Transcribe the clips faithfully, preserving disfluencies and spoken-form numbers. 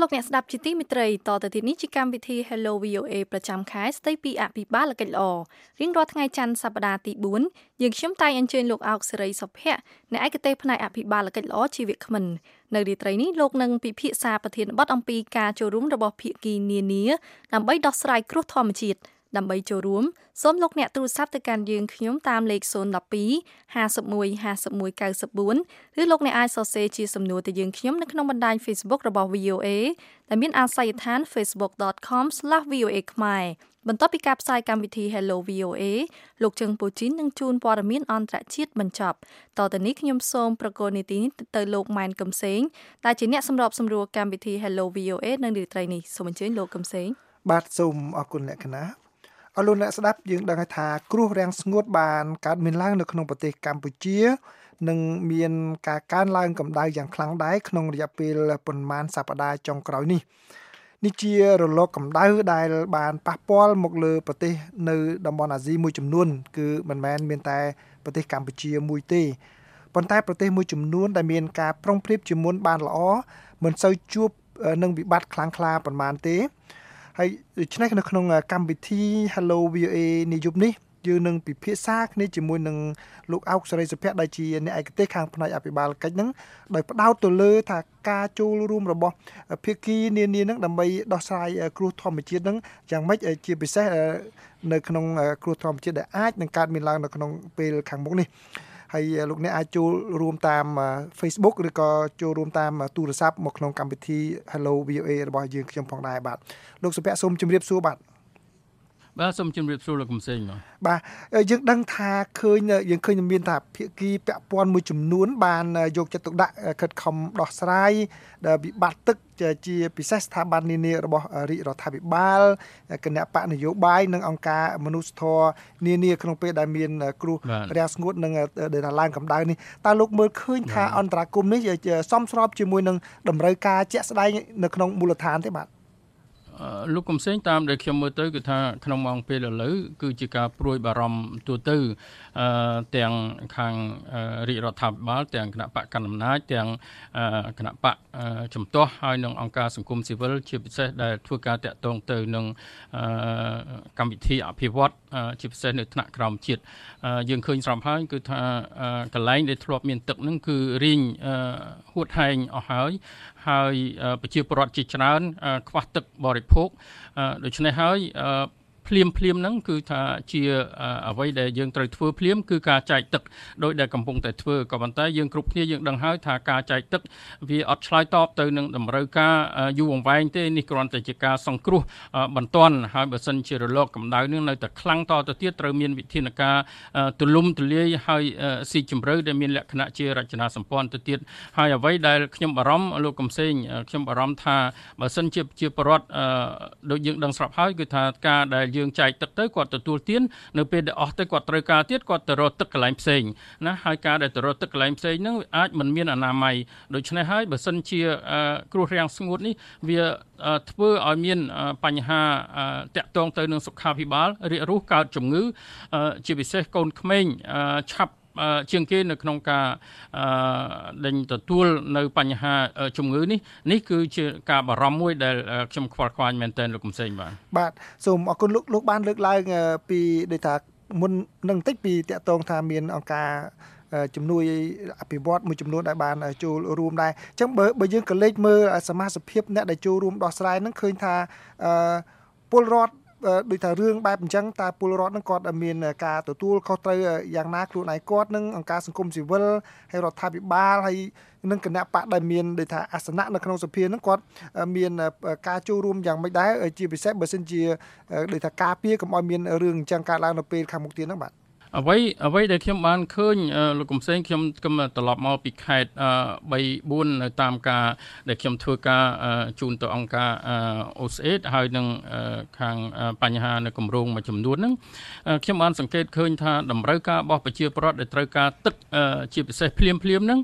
លោកអ្នកស្ដាប់ជាទីមេត្រីតទៅទីនេះជាកម្មវិធី Hello វី អូ เอ ប្រចាំខែស្ដីពីអភិបាលកិច្ចល្អរៀងរាល់ថ្ងៃច័ន្ទសប្តាហ៍ទីបួនយើងខ្ញុំតែងអញ្ជើញលោកអោកសេរីសុភ័ក្រអ្នកឯកទេសផ្នែកអភិបាលកិច្ចល្អជីវៈក្មិននៅរាត្រីនេះលោកនឹងពិភាក្សាប្រធានបទអំពីការចូលរួមរបស់ភាគីនានាដើម្បីដោះស្រាយគ្រោះធម្មជាតិដើម្បីចូលរួមសូមលោកអ្នកទូរស័ព្ទទៅកាន់យើងខ្ញុំតាមលេខศูนย์ một hai ห้าสิบเอ็ด ห้าสิบเอ็ด เก้าสิบสี่ឬលោកអ្នកអាចសរសេរជាសំណួរទៅយើងខ្ញុំនៅក្នុងបណ្ដាញ Facebook របស់ វី អូ เอ ដែលមានអាសយដ្ឋាន facebook dot com slash v o a ខ្មែរបន្ទាប់ពីការផ្សាយកម្មវិធី Hello វី អូ เอ លោកជឹងពូជីននឹងជូនព័ត៌មានអន្តរជាតិបញ្ចប់តទៅនេះខ្ញុំសូមប្រកល់នីតិនេះទៅលោកម៉ែនកឹមសេងដែលជាអ្នកសម្របសម្រួលកម្មវិធី Hello វី អូ เอ នៅរាត្រីនេះសូមអញ្ជើញលោកកឹមសេងបាទសូមអរគុណអ្នកកណាអរលោកអ្នកស្ដាប់យើងដឹងថាគ្រោះរាំងស្ងួតបានកើតមានឡើងនៅក្នុងប្រទេសកម្ពុជានិងមានការកើនឡើងកម្ដៅយ៉ាងខ្លាំងដែរក្នុងរយៈពេលប្រមាណសប្តាហ៍ចុងក្រោយនេះនេះជារលកកម្ដៅដែលបានប៉ះពាល់មកលើប្រទេសនៅតំបន់អាស៊ីមួយចំនួនគឺមិនមែនមានតែប្រទេសកម្ពុជាមួយទេប៉ុន្តែប្រទេសមួយចំនួនដែលមានការប្រុងប្រៀបជាមុនបានល្អមិនសូវជួបនឹងវិបត្តិខ្លាំងក្លាប៉ុន្មានទេហើយដូច្នេះនៅក្នុងកម្មវិធី Hello វី អូ เอ នេះយប់នេះយើងនឹងពិភាក្សាគ្នាជាមួយនឹងលោកអោកសេរីសុភ័ក្រដែលជាអ្នកឯកទេសខាងផ្នែកអភិបាលកិច្ចហ្នឹងដោយផ្ដោតទៅលើថាការចូលរួមរបស់ភាគីនានាហ្នឹងដើម្បីដោះស្រាយគ្រោះធម្មជាតិហ្នឹងយ៉ាងម៉េចជាពិសេសនៅក្នុងគ្រោះធម្មជាតិដែលអាចនឹងកើតមានឡើងនៅក្នុងពេលខាងមុខនេះហើយលោកអ្នកអាចចូលរួមតាម Facebook ឬក៏ចូលរួមតាមទូរស័ព្ទមកក្នុងកម្មវិធី Hello វី អូ เอ របស់យើងខ្ញុំផងដែរបាទលោកសុភ័ក្រសូមជម្រាបសួរបាទបាទសូមជម្រាបសួរលោកកំសែងបាទយើងដឹងថាឃើញយើងឃើញមានថាភាគីពាក់ព័ន្ធមួយចំនួនបានយកចិត្តទុកដាក់ខិតខំដោះស្រាយដែលវិបត្តិទឹកជាពិសេសស្ថាប័ននានារបស់រាជរដ្ឋាភិបាលគណៈបកនយោបាយនិងអង្គការមនុស្សធម៌នានាក្នុងពេលដែលមានគ្រោះរាំងស្ងួតនិងដែលឡើងកម្ដៅនេះតើលោកមើលឃើញថាអន្តរាគមន៍នេះសមស្របជាមួយនឹងតម្រូវការជាក់ស្ដែងនៅក្នុងមូលដ្ឋានទេបាទលោកកំសែងតាមដែលខ្ញុំមើលទៅគឺថាក្នុងម៉ោងពេលឥឡូវគឺជាការព្រួយបារម្ភទូទៅទាំងខាងរាជរដ្ឋាភិបាលទាំងគណៈបកកណ្ដាលអំណាចទាំងគណៈបកជំទាស់ហើយនិងអង្គការសង្គមស៊ីវិលជាពិសេសដែលធ្វើការតាក់ទងទៅនឹងកម្មវិធីអភិវឌ្ឍជាពិសេសនៅថ្នាក់ក្រោមជាតិយើងឃើញស្រាប់ហើយគឺថាកន្លែងដែលធ្លាប់មានទឹកហ្នឹងគឺរីងហួតហែងអស់ហើយហើយប្រជាពលរដ្ឋជាច្រើនខ្វះទឹកបរិភោគដូច្នេះហើយភ្លាមភ្លាមហ្នឹងគឺថាជាអ្វីដែលយើងត្រូវធ្វើភ្លាមគឺការចែកទឹកដោយដែលកំពុងតែធ្វើក៏ប៉ុន្តែយើងគ្រប់គ្នាយើងដឹងហើយថាការចែកទឹកវាអត់ឆ្លើយតបទៅនឹងតម្រូវការយូរអង្វែងទេនេះគ្រាន់តែជាការសង្គ្រោះបន្ទាន់ហើយបើសិនជារលកកម្ដៅនឹងនៅតែខ្លាំងតទៅទៀតត្រូវមានវិធានការទូលំទូលាយហើយស៊ីជម្រៅដែលមានលក្ខណៈជារចនាសម្ព័ន្ធទៅទៀតហើយអ្វីដែលខ្ញុំបារម្ភលោកកំសែងខ្ញុំបារម្ភថាបើសិនជាជាបរដ្ឋដូចយើងដឹងស្រាប់ហើយគឺថាការដែលយើងចែកទឹកទៅគាត់ទទួលទាននៅពេលដែលអស់ទៅគាត់ត្រូវការទៀតគាត់ទៅរកទឹកកន្លែងផ្សេងណាហើយការដែលទៅរកទឹកកន្លែងផ្សេងហ្នឹងអាចមិនមានអនាម័យដូច្នេះហើយបើសិនជាគ្រោះរាំងស្ងួតនេះវាធ្វើឲ្យមានបញ្ហាតាក់ទងទៅនឹងសុខាភិបាលរាគរូសកើតជំងឺជាពិសេសកូនក្មេងឆាប់ជាងគេនៅក្នុងការដេញទទួលនៅបញ្ហាជំងឺនេះនេះគឺជាការបារម្ភមួយដែលខ្ញុំខ្វល់ខ្វាយមែនទែនលោកកំសែងបាទបាទសូមអរគុណលោកលោកបានលើកឡើងពីដូចថាមុននឹងបន្តិចពីតាក់ទងថាមានអង្គការជំនួយអភិវឌ្ឍមួយចំនួនដែលបានចូលរួមដែរអញ្ចឹងបើបើយើងក៏លេចមើលសមាជិកភាពអ្នកដែលចូលរួមដោះស្រាយហ្នឹងឃើញថាពលរដ្ឋដូចថារឿងបែបអញ្ចឹងតើពលរដ្ឋនឹងគាត់មានការទទួលខុសត្រូវយ៉ាងណាខ្លួនឯងគាត់នឹងអង្គការសង្គមស៊ីវិលហើយរដ្ឋាភិបាលហើយនឹងគណៈបកដែលមានដូចថាអាសនៈនៅក្នុងសភានឹងគាត់មានការចូលរួមយ៉ាងម៉េចដែរជាពិសេសបើសិនជាដូចថាការពារកុំឲ្យមានរឿងអញ្ចឹងកើតឡើងនៅពេលខាងមុខទៀតហ្នឹងបាទអ្វីអ្វីដែលខ្ញុំបានឃើញលោកកំសែងខ្ញុំគំត្រឡប់មកពីខេត្តបីបួននៅតាមការដែលខ្ញុំធ្វើការជូនទៅអង្គការ អូ เอส ហើយនឹងខាងបញ្ហានៅគម្រោងមួយចំនួនហ្នឹងខ្ញុំបានសង្កេតឃើញថាតម្រូវការរបស់ប្រជាពលរដ្ឋដែលត្រូវការទឹកជាពិសេសភ្លាមភ្លាមហ្នឹង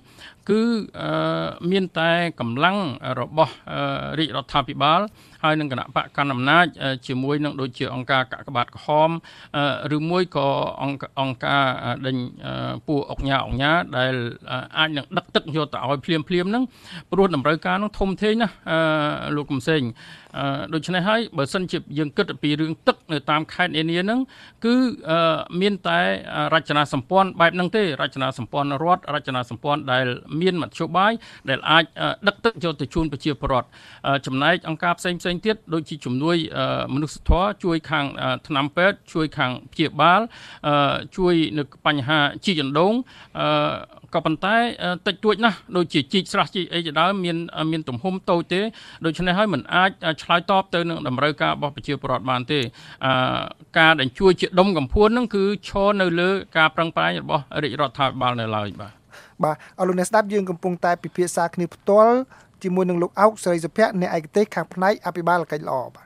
គឺមានតែកម្លាំងរបស់រាជរដ្ឋាភិបាលហើយនឹងគណៈបកកណ្ដាលអំណាចជាមួយនឹងដូចជាអង្គការកាកបាទក្រហមឬមួយក៏អង្គអង្គការដេញពួកអុកញ៉ាអុកញ៉ាដែលអាចនឹងដឹកទឹកយកទៅឲ្យភ្លាមភ្លាមហ្នឹងព្រោះតម្រូវការហ្នឹងធំធេងណាលោកកំសែងដូច្នេះហើយបើសិនជាយើងគិតពីរឿងទឹកនៅតាមខេត្តនានាហ្នឹងគឺមានតែរចនាសម្ព័ន្ធបែបហ្នឹងទេរចនាសម្ព័ន្ធរដ្ឋរចនាសម្ព័ន្ធដែលមានមធ្យោបាយដែលអាចដឹកទឹកយកទៅជូនប្រជាពលរដ្ឋចំណែកអង្គការផ្សេងផ្សេងទៀតដូចជាជំនួយមនុស្សធម៌ជួយខាងថ្នាំពេទ្យជួយខាងព្យាបាលជួយនៅបញ្ហាជីកអណ្ដូងក៏ប៉ុន្តែតិចតួចណាស់ដូចជាជីកស្រះជីកអីជាដើមមានមានទំហំតូចទេដូច្នេះហើយមិនអាចឆ្លើយតបទៅនឹងតម្រូវការរបស់ប្រជាពលរដ្ឋបានទេការដែលជួយជាដុំកំភួនហ្នឹងគឺឈរនៅលើការប្រឹងប្រែងរបស់រាជរដ្ឋាភិបាលនៅឡើយបាទបាទអរលោកអ្នកស្ដាប់យើងកំពុងតែពិភាក្សាគ្នាផ្ទាល់ជាមួយនឹងលោកអោកសេរីសុភ័ក្រអ្នកឯកទេសខាងផ្នែកអភិបាលកិច្ចល្អបាទ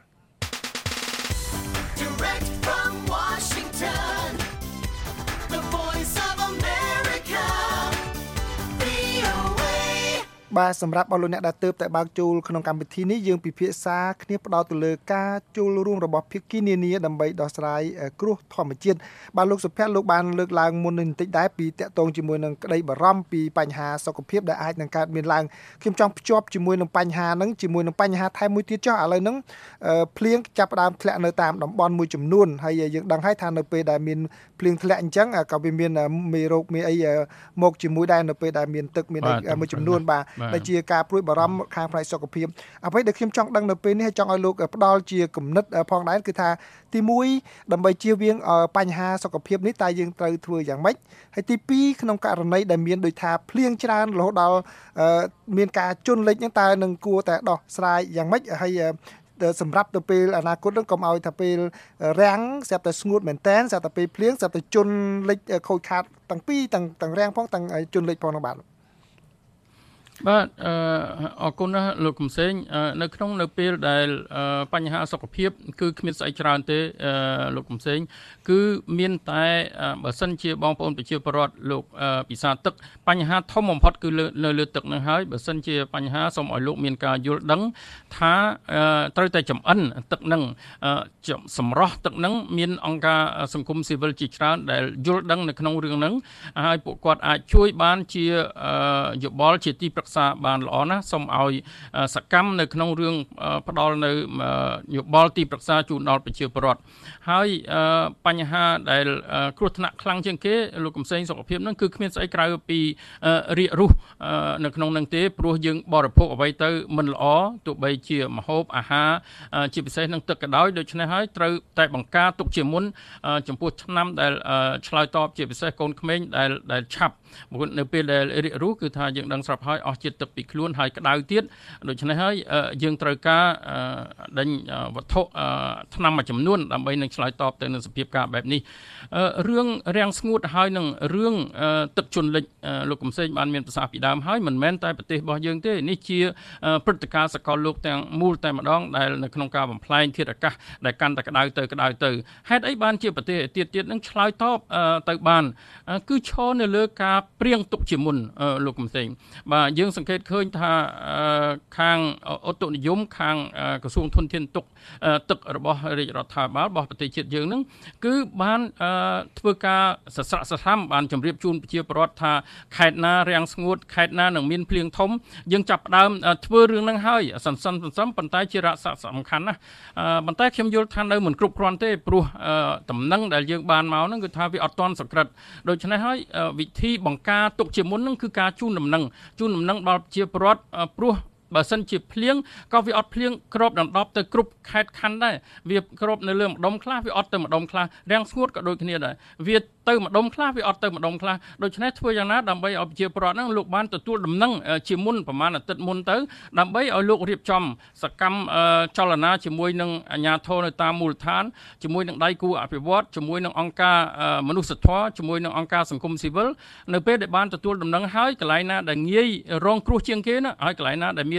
បាទសម្រាប់អស់លោកអ្នកដែលទើបតែបើកចូលក្នុងកម្មវិធីនេះយើងពិភាក្សាគ្នាផ្ដោតទៅលើការចូលរួមរបស់ភាគីនានាដើម្បីដោះស្រាយគ្រោះធម្មជាតិបាទលោកសុភ័ក្រលោកបានលើកឡើងមុននេះបន្តិចដែរពីតកតងជាមួយនឹងក្តីបារម្ភពីបញ្ហាសុខភាពដែលអាចនឹងកើតមានឡើងខ្ញុំចង់ភ្ជាប់ជាមួយនឹងបញ្ហាហ្នឹងជាមួយនឹងបញ្ហាថែមមួយទៀតចុះឥឡូវហ្នឹងភ្លៀងចាប់ផ្ដើមធ្លាក់នៅតាមតំបន់មួយចំនួនហើយយើងដឹងហើយថានៅពេលដែលមានភ្លៀងធ្លាក់អញ្ចឹងក៏វាមានមេរោគមានអីមកជាមួយដែរនៅពេលដែលមានទឹកមានអីមួយចំនួនបាទដែលជាការព្រួយបារម្ភខាងផ្នែកសុខភាពអ្វីដែលខ្ញុំចង់ដឹងនៅពេលនេះហើយចង់ឲ្យលោកផ្ដល់ជាគំនិតផងដែរគឺថាទីមួយដើម្បីជៀសវាងបញ្ហាសុខភាពនេះតើយើងត្រូវធ្វើយ៉ាងម៉េចហើយទីពីរក្នុងករណីដែលមានដូចថាភ្លៀងច្រើនរហូតដល់មានការជន់លិចហ្នឹងតើនឹងគួរតែដោះស្រាយយ៉ាងម៉េចហើយសម្រាប់ទៅពេលអនាគតនឹងកុំឲ្យថាពេលរាំងស្រាប់តែស្ងួតមែនតែនស្រាប់តែពេលភ្លៀងស្រាប់តែជន់លិចខូចខាតទាំងពីរទាំងទាំងរាំងផងទាំងជន់លិចផងហ្នឹងបាទបាទអរគុណណាស់លោកកំសែងនៅក្នុងនៅពេលដែលបញ្ហាសុខភាពគឺគ្មានស្អីច្រើនទេលោកកំសែងគឺមានតែបើសិនជាបងប្អូនប្រជាពលរដ្ឋលោកពិសាទឹកបញ្ហាធំបំផុតគឺនៅលើទឹកនឹងហើយបើសិនជាបញ្ហាសូមឲ្យលោកមានការយល់ដឹងថាត្រូវតែចំអិនទឹកនឹងសម្រស់ទឹកនឹងមានអង្គការសង្គមស៊ីវិលជាច្រើនដែលយល់ដឹងនៅក្នុងរឿងហ្នឹងហើយពួកគាត់អាចជួយបានជាយោបល់ជាទីប្រឹក្សាបានល្អណាស់សូមឲ្យសកម្មនៅក្នុងរឿងផ្ដល់នៅយោបល់ទីប្រឹក្សាជូនដល់ប្រជាពលរដ្ឋហើយបញ្ហាដែលគ្រោះថ្នាក់ខ្លាំងជាងគេលោកកំសែងសុខភាពហ្នឹងគឺគ្មានស្អីក្រៅពីរាគរូសនៅក្នុងហ្នឹងទេព្រោះយើងបរិភោគអ្វីទៅមិនល្អទោះបីជាម្ហូបអាហារជាពិសេសនឹងទឹកក៏ដោយដូច្នេះហើយត្រូវតែបង្ការទុកជាមុនចំពោះឆ្នាំដែលឆ្លើយតបជាពិសេសកូនក្មេងដែលដែលឆាប់នៅពេលដែលរាគរូសគឺថាយើងដឹងស្រាប់ហើយអស់ជាតិទឹកពីខ្លួនហើយក្តៅទៀតដូច្នេះហើយយើងត្រូវការដេញវត្ថុថ្នាំមួយចំនួនដើម្បីនឹងឆ្លើយតបទៅនឹងសភាពការបែបនេះរឿងរាំងស្ងួតហើយនឹងរឿងទឹកជន់លិចលោកកំសែងបានមានប្រសាសន៍ពីដើមហើយមិនមែនតែប្រទេសរបស់យើងទេនេះជាព្រឹត្តិការណ៍សកលលោកទាំងមូលតែម្ដងដែលនៅក្នុងការបំផ្លែងធាតុអាកាសដែលកាន់តែក្តៅទៅក្តៅទៅហេតុអីបានជាប្រទេសទៀតទៀតនឹងឆ្លើយតបទៅបានគឺឈរនៅលើការព្រៀងទុកជាមុនលោកកំសែងបាទយើងសង្កេតឃើញថាខាងឧតុនិយមខាងក្រសួងធនធានទឹកទឹករបស់រាជរដ្ឋាភិបាលរបស់ប្រទេសជាតិយើងហ្នឹងគឺបានធ្វើការសស្រាក់សស្រាំបានជម្រាបជូនប្រជាពលរដ្ឋថាខេត្តណារាំងស្ងួតខេត្តណានឹងមានភ្លៀងធំយើងចាប់ផ្ដើមធ្វើរឿងហ្នឹងហើយសន្សំសន្សំប៉ុន្តែជារកសំខាន់ណាស់ប៉ុន្តែខ្ញុំយល់ថានៅមិនគ្រប់គ្រាន់ទេព្រោះតំណែងដែលយើងបានមកហ្នឹងគឺថាវាអត់ទាន់សក្រិតដូច្នេះហើយវិធីបង្ការទុកជាមុនហ្នឹងគឺការជូនដំណឹងជូនដំណឹងដល់ប្រជាពលរដ្ឋព្រោះបើសិនជាភ្លៀងក៏វាអត់ភ្លៀងគ្របដណ្ដប់ទៅគ្រប់ខេត្តខណ្ឌដែរវាគ្របនៅលើម្ដុំខ្លះវាអត់ទៅម្ដុំខ្លះរាំងស្ងួតក៏ដូចគ្នាដែរវាទៅម្ដុំខ្លះវាអត់ទៅម្ដុំខ្លះដូច្នេះធ្វើយ៉ាងណាដើម្បីឲ្យប្រជាពលរដ្ឋហ្នឹងលោកបានទទួលដំណឹងជាមុនប្រហែលអាទិត្យមុនទៅដើម្បីឲ្យលោករៀបចំសកម្មចលនាជាមួយនឹងអាជ្ញាធរនៅតាមមូលដ្ឋានជាមួយនឹងដៃគូអភិវឌ្ឍជាមួយនឹងអង្គការមនុស្សធម៌ជាមួយនឹងអង្គការសង្គមស៊ីវិលនៅពេលដែលបានទទួលដំណឹងហើយកន្លែងណាដែលងាយរងគ្រោះជាងគេណាហើយកន្លែងណាដែលមាន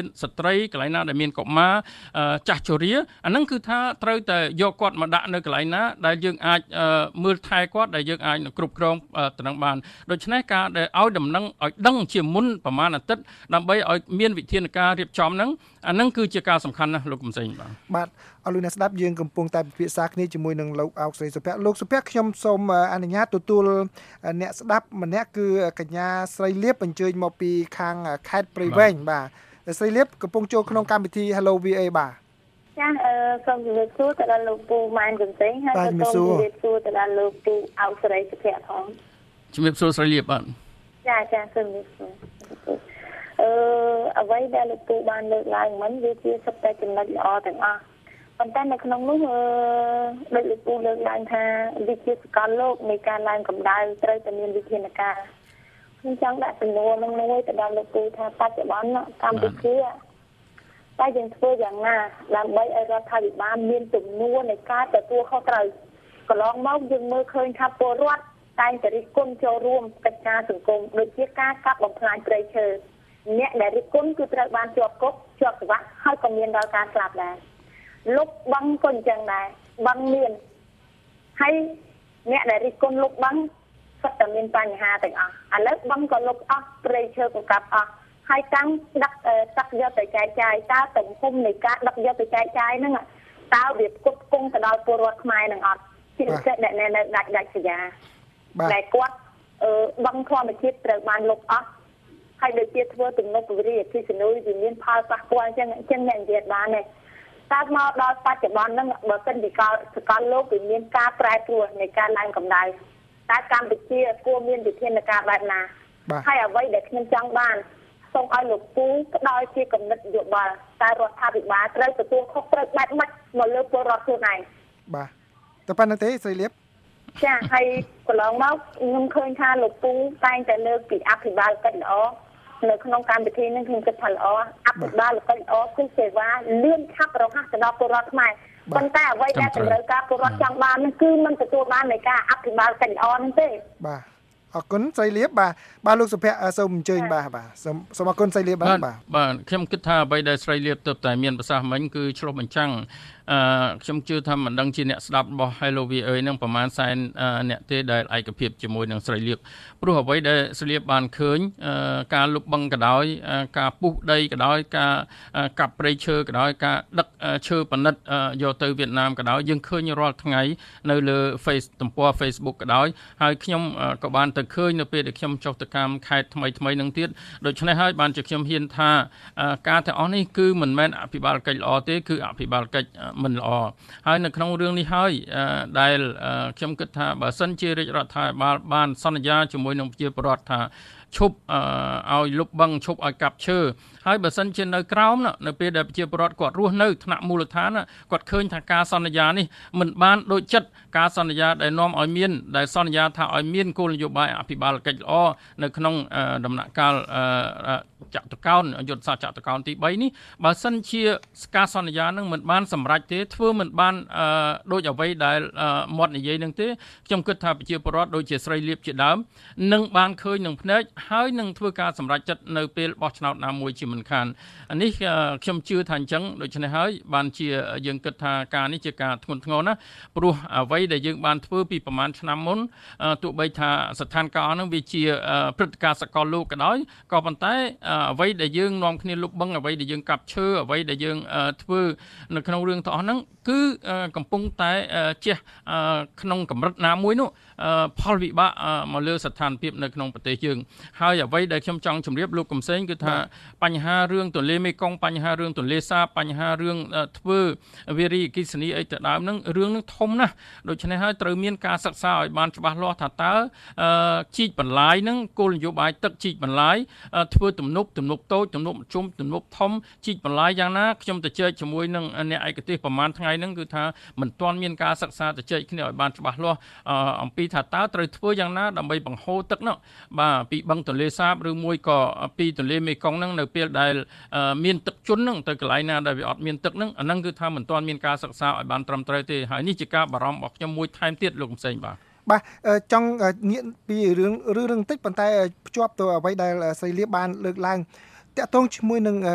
មានស្ត្រីកន្លែងណាដែលមានកុមារចាស់ជរាអាហ្នឹងគឺថាត្រូវតែយកគាត់មកដាក់នៅកន្លែងណាដែលយើងអាចមើលថែគាត់ដែលយើងអាចគ្រប់គ្រងទៅនឹងបានដូច្នេះការដែលឲ្យដំណឹងឲ្យដឹងជាមុនប្រមាណអាទិត្យដើម្បីឲ្យមានវិធានការរៀបចំហ្នឹងអាហ្នឹងគឺជាការសំខាន់ណាស់លោកកំសែងបាទបាទអរលោកអ្នកស្ដាប់យើងកំពុងតែពិភាក្សាគ្នាជាមួយនឹងលោកអោកស្រីសុភ័ក្រលោកសុភ័ក្រខ្ញុំសូមអនុញ្ញាតទទួលអ្នកស្ដាប់ម្នាក់គឺកញ្ញាស្រីលៀបអញ្ជើញមកពីខាងខេត្តព្រៃវែងបាទស្រីលៀបកំពុងចូលក្នុងកម្មវិធី Hello វី អូ អេ បាទចាអឺសូមជម្រាបសួរទៅដល់លោកពូម៉ែនកំសែងហើយសូមជម្រាបសួរទៅដល់លោកពូអោកស្រីសុភ័ក្រផងជម្រាបសួរស្រីលៀបបាទចាចាសូមជម្រាបសួរអឺអ្វីដែលលោកពូបានលើកឡើងមិញវាជាសុទ្ធតែចំណុចល្អទាំងអស់ប៉ុន្តែនៅក្នុងនោះអឺដូចលោកពូលើកឡើងថាវិជាសកលលោកនៃការឡើងកម្ដៅត្រូវតែមានវិធានការខ្ញុំចង់ដាក់សំណួរនឹងមួយទៅដល់លោកពូថាបច្ចុប្បន្នកម្ពុជាតែយើងធ្វើយ៉ាងណាដើម្បីឲ្យរដ្ឋាភិបាលមានទំនួលនៃការទទួលខុសត្រូវកន្លងមកយើងមើលឃើញថាពលរដ្ឋតែងតែរិះគន់ចូលរួមកិច្ចការសង្គមដូចជាការកាប់បំផ្លាញព្រៃឈើអ្នកដែលរិះគន់គឺត្រូវបានជាប់គុកជាប់ច្បាប់ហើយក៏មានដល់ការស្លាប់ដែរលុបបង់ក៏អញ្ចឹងដែរបង់មានហើយអ្នកដែលរិះគន់លុបបង់សុទ្ធតែមានបញ្ហាទាំងអស់ឥឡូវបង់ក៏លុបអស់ព្រៃឈើក៏កាប់អស់ហើយតាំងដឹកទឹកយកទៅចែកចាយតើទំហំនៃការដឹកយកទៅចែកចាយហ្នឹងតើវាផ្គត់ផ្គង់ទៅដល់ពលរដ្ឋខ្មែរនឹងអត់ជាពិសេសអ្នកនៅដាច់ដាច់ស្រយាតែគាត់អឺបង់ធម្មជាតិត្រូវបានលុបអស់ហើយដូចជាធ្វើទំនប់វារីអគ្គិសនីវាមានផលប៉ះពាល់អញ្ចឹងអញ្ចឹងអ្នកនិយាយបានទេតើមកដល់បច្ចុប្បន្នហ្នឹងបើសិនជាសកលលោកវាមានការប្រែប្រួលនៃការឡើងកម្ដៅតែកម្ពុជាគួរមានវិធានការបែបណាហើយអ្វីដែលខ្ញុំចង់បានសូមឲ្យលោកពូផ្ដល់ជាគំនិតយោបល់តើរដ្ឋាភិបាលត្រូវទទួលខុសត្រូវបែបម៉េចមកលើពលរដ្ឋខ្លួនឯងបាទតែប៉ុណ្្នឹងទេស្រីលៀបចាហើយកន្លងមកខ្ញុំឃើញថាលោកពូតែងតែលើកពីអភិបាលកិច្ចល្អនៅក្នុងកម្មវិធីនេះខ្ញុំគិតថាល្អអភិបាលកិច្ចល្អគឺសេវាលឿនឆាប់រហ័សទៅដល់ពលរដ្ឋខ្មែរប៉ុន្តែអ្វីដែលតម្រូវការពលរដ្ឋចង់បាននោះគឺមិនទទួលបាននៃការអភិបាលកិច្ចល្អនោះទេបាទអរគុណស្រីលៀបបាទបាទលោកសុភ័ក្រសូមអញ្ជើញបាទបាទសូមសូមអរគុណស្រីលៀបបាទបាទបាទខ្ញុំគិតថាអ្វីដែលស្រីលៀបទើបតែមានប្រសាសន៍មិញគឺឆ្លុះបញ្ចាំងអឺខ្ញុំជឿថាមិនដឹងជាអ្នកស្ដាប់របស់ Hello វី អូ អេ នឹងប្រហែលសែនអ្នកទេដែលឯកភាពជាមួយនឹងស្រីលៀបព្រោះអ្វីដែលស្រីលៀបបានឃើញការលុបបង្កដោយការពុះដីក៏ដោយការកាប់ព្រៃឈើក៏ដោយការដឹកឈើប៉និតយកទៅវៀតណាមក៏ដោយយើងឃើញរាល់ថ្ងៃនៅលើ Face ទំព័រ Facebook ក៏ដោយហើយខ្ញុំក៏បានទៅឃើញនៅពេលដែលខ្ញុំចុះទៅកម្មខេត្តថ្មីថ្មីនឹងទៀតដូច្នេះហើយបានជាខ្ញុំហ៊ានថាការទាំងអស់នេះគឺមិនមែនអភិបាលកិច្ចល្អទេគឺអភិបាលកិច្ចមិនល្អហើយនៅក្នុងរឿងនេះហើយដែលខ្ញុំគិតថាបើសិនជារាជរដ្ឋាភិបាលបានសន្យាជាមួយនឹងប្រជាពលរដ្ឋថាឈប់ឲ្យលុបបង់ឈប់ឲ្យកាប់ឈើហើយបើសិនជានៅក្រោមនៅពេលដែលប្រជាពលរដ្ឋគាត់រស់នៅថ្នាក់មូលដ្ឋានគាត់ឃើញថាការសន្យានេះមិនបានដូចចិត្តការសន្យាដែលនាំឲ្យមានដែលសន្យាថាឲ្យមានគោលនយោបាយអភិបាលកិច្ចល្អនៅក្នុងដំណាក់កាលចតុកោណយុទ្ធសាស្ត្រចតុកោណទី3នេះបើសិនជាការសន្យានឹងមិនបានសម្រេចទេធ្វើមិនបានដូចអ្វីដែលមាត់និយាយនឹងទេខ្ញុំគិតថាប្រជាពលរដ្ឋដូចជាស្រីលៀបជាដើមនឹងបានឃើញនឹងភ្នែកហើយនឹងធ្វើការសម្រេចចិត្តនៅពេលបោះឆ្នោតណាមួយជាមិនខាននេះខ្ញុំជឿថាអញ្ចឹងដូច្នេះហើយបានជាយើងគិតថាការនេះជាការធ្ងន់ធ្ងរណាស់ព្រោះអ្វីដែលយើងបានធ្វើពីប្រហែលឆ្នាំមុនទោះបីថាស្ថានភាពហ្នឹងវាជាព្រឹត្តិការណ៍សកលលោកក៏ដោយក៏ប៉ុន្តែអ្វីដែលយើងនាំគ្នាលុបបឹងអ្វីដែលយើងកាប់ឈើអ្វីដែលយើងធ្វើនៅក្នុងរឿងទាំងអស់ហ្នឹងគឺកំពុងតែជះក្នុងកម្រិតណាមួយនោះផលវិបាកមកលើស្ថានភាពនៅក្នុងប្រទេសយើងហើយអ្វីដែលខ្ញុំចង់ជម្រាបលោកកំសែងគឺថាបញ្ហារឿងទន្លេមេគង្គបញ្ហារឿងទន្លេសាបបញ្ហារឿងធ្វើវារីអគ្គិសនីអីទៅដើមហ្នឹងរឿងហ្នឹងធំណាស់ដូច្នេះហើយត្រូវមានការសិក្សាឲ្យបានច្បាស់លាស់ថាតើជីកបន្លាយហ្នឹងគោលនយោបាយទឹកជីកបន្លាយធ្វើទំនប់ទំនប់តូចទំនប់ជុំទំនប់ធំជីកបន្លាយយ៉ាងណាខ្ញុំទៅជែកជាមួយនឹងអ្នកឯកទេសប្រហែលថ្ងៃហ្នឹងគឺថាមិនទាន់មានការសិក្សាទៅជែកគ្នាឲ្យបានច្បាស់លាស់អំពីថាតើត្រូវធ្វើយ៉ាងណាដើម្បីបង្ហូរទឹកនោះបាទពីបឹងទន្លេសាបឬមួយក៏ពីទន្លេមេគង្គហ្នឹងនៅពេលដែលមានទឹកជន់ហ្នឹងទៅកន្លែងណាដែលវាអត់មានទឹកហ្នឹងអាហ្នឹងគឺថាមិនទាន់មានការសិក្សាឲ្យបានត្រឹមត្រូវទេហើយនេះជាការបារម្ភរបស់ខ្ញុំមួយថែមទៀតលោកកំសែងបាទបាទចង់ងាកពីរឿងរឿងបន្តិចប៉ុន្តែភ្ជាប់ទៅអ្វីដែលស្រីលៀបបានលើកឡើងតាក់ទងជាមួយនឹង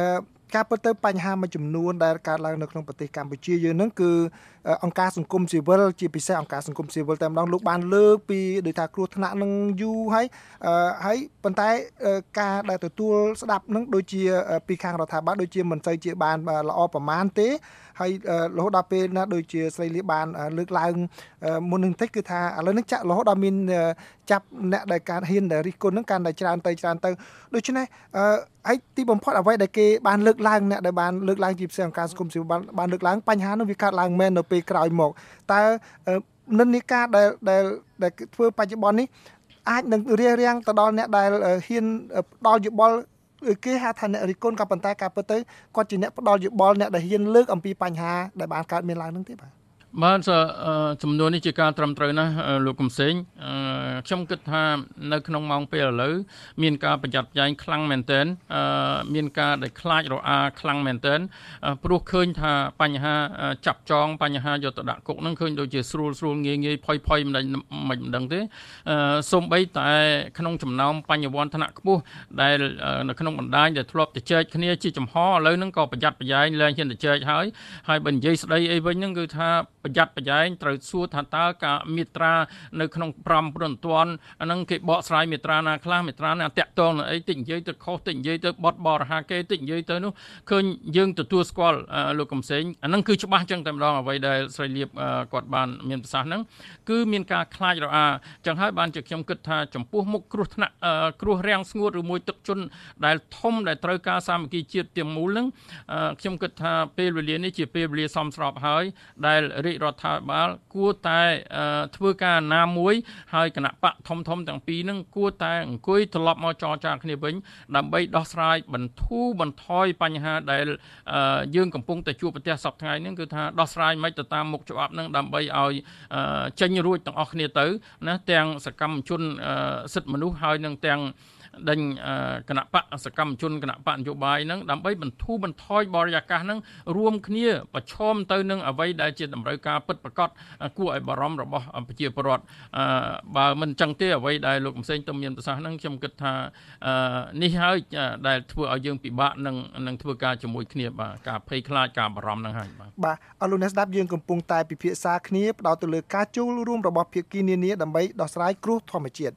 ការពិតទៅបញ្ហាមួយចំនួនដែលកើតឡើងនៅក្នុងប្រទេសកម្ពុជាយើងហ្នឹងគឺអង្គការសង្គមស៊ីវិលជាពិសេសអង្គការសង្គមស៊ីវិលតែម្ដងលោកបានលើកពីដោយថាគ្រោះថ្នាក់នឹងយូរហើយហើយប៉ុន្តែការដែលទទួលស្ដាប់នឹងដូចជាពីខាងរដ្ឋាភិបាលដូចជាមិនសូវជាបានល្អប្រមាណទេហើយរហូតដល់ពេលណាដូចជាស្រីលីបានលើកឡើងមុននឹងតិចគឺថាឥឡូវនេះចាក់រហូតដល់មានចាប់អ្នកដែលការហ៊ានដែលរិះគន់នឹងកាន់តែច្រើនទៅច្រើនទៅដូច្នេះហើយទីបំផុតអ្វីដែលគេបានលើកឡើងអ្នកដែលបានលើកឡើងជាផ្សេងអង្គការសង្គមស៊ីវិលបានបានលើកឡើងបញ្ហានោះវាកើតឡើងមែននៅពេលក្រោយមកតើនិន្នាការដែលដែលដែលធ្វើបច្ចុប្បន្ននេះអាចនឹងរារាំងទៅដល់អ្នកដែលហ៊ានផ្ដល់យោបល់គេហៅថាអ្នករិះគន់ក៏ប៉ុន្តែការពិតទៅគាត់ជាអ្នកផ្ដល់យោបល់អ្នកដែលហ៊ានលើកអំពីបញ្ហាដែលបានកើតមានឡើងនឹងទេបាទបាទចំនួននេះជាការត្រឹមត្រូវណាស់លោកកំសែងខ្ញុំគិតថានៅក្នុងម៉ោងពេលឥឡូវមានការប្រយ័ត្នប្រយែងខ្លាំងមែនទែនមានការដែលខ្លាចរអាខ្លាំងមែនទែនព្រោះឃើញថាបញ្ហាចាប់ចងបញ្ហាយកទៅដាក់គុកហ្នឹងឃើញដូចជាស្រួលស្រួលងាយងាយផុយផុយមិនមិនដឹងទេសូម្បីតែក្នុងចំណោមបញ្ញវន្តថ្នាក់ខ្ពស់ដែលនៅក្នុងបណ្ដាញដែលធ្លាប់ទៅចែកគ្នាជាចំហឥឡូវហ្នឹងក៏ប្រយ័ត្នប្រយែងលែងហ៊ានទៅចែកហើយហើយបើនិយាយស្ដីអីវិញហ្នឹងគឺថាប្រយ័ត្នប្រយែងត្រូវសួរថាតើការមាត្រានៅក្នុងប្រាំព្រន្ទាន់ហ្នឹងគេបកស្រាយមាត្រាណាខ្លះមាត្រាណាតាក់ទងនឹងអីតិចនិយាយទៅខុសតិចនិយាយទៅបត់បរហាគេតិចនិយាយទៅនោះឃើញយើងទទួលស្គាល់លោកកំសែងអាហ្នឹងគឺច្បាស់ចឹងតែម្ដងអ្វីដែលស្រីលៀបគាត់បានមានប្រសាសន៍ហ្នឹងគឺមានការខ្លាចរអាចឹងហើយបានជាខ្ញុំគិតថាចំពោះមុខគ្រោះថ្នាក់គ្រោះរាំងស្ងួតឬមួយទឹកជន់ដែលធំដែលត្រូវការសាមគ្គីជាតិទាំងមូលហ្នឹងខ្ញុំគិតថាពេលវេលានេះជាពេលវេលាសមស្របហើយដែលរាជរដ្ឋាភិបាលគួរតែធ្វើការណាមួយហើយគណៈបកធំធំទាំងពីរហ្នឹងគួរតែអង្គុយត្រឡប់មកចរចាគ្នាវិញដើម្បីដោះស្រាយបន្ធូរបន្ថយបញ្ហាដែលយើងកំពុងតែជួបប្រទះសប្តាហ៍ហ្នឹងគឺថាដោះស្រាយមិនទៅតាមមុខច្បាប់ហ្នឹងដើម្បីឲ្យចេញរួចទាំងអស់គ្នាទៅណាទាំងសកម្មជនសិទ្ធិមនុស្សហើយនឹងទាំងដេញគណៈបកសកម្មជនគណៈបកនយោបាយហ្នឹងដើម្បីបន្ធូរបន្ថយបរិយាកាសហ្នឹងរួមគ្នាប្រឈមទៅនឹងអ្វីដែលជាតម្រូវការពិតប្រាកដគួរឲ្យបារម្ភរបស់ប្រជាពលរដ្ឋបើមិនចឹងទេអ្វីដែលលោកកំសែងទៅមានប្រសាសន៍ហ្នឹងខ្ញុំគិតថានេះហើយដែលធ្វើឲ្យយើងពិបាកនឹងនឹងធ្វើការជាមួយគ្នាបាទការភ័យខ្លាចការបារម្ភហ្នឹងហើយបាទបាទអរលោកអ្នកស្ដាប់យើងកំពុងតែពិភាក្សាគ្នាផ្ដោតទៅលើការចូលរួមរបស់ភាគីនានាដើម្បីដោះស្រាយគ្រោះធម្មជាតិ